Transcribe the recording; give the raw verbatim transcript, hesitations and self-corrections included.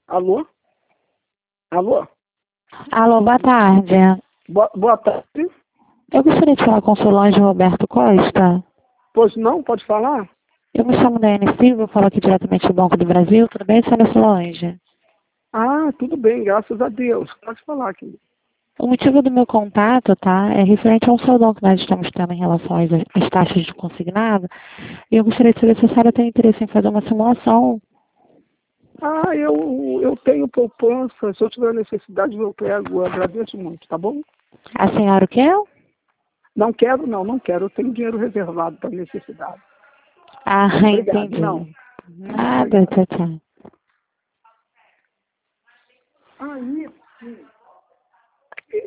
Alô? Alô? Alô, boa tarde. Boa, boa tarde. Eu gostaria de falar com o Solange Roberto Costa. Pois não, pode falar? Eu me chamo Daiane Silva, eu falo aqui diretamente do Banco do Brasil. Tudo bem, senhora Solange? Ah, tudo bem, graças a Deus. Pode falar, querido. O motivo do meu contato, tá, é referente ao saudão que nós estamos tendo em relação às, às taxas de consignado. E eu gostaria de saber se a senhora tem interesse em fazer uma simulação. Ah, eu, eu tenho poupança. Se eu tiver necessidade, eu pego. Eu agradeço muito, tá bom? A senhora o quê? Não quero, não, não quero. Eu tenho dinheiro reservado para necessidade. Ah, Obrigado. entendi. Não. Nada, Obrigado. tchau, tchau. Aí, sim.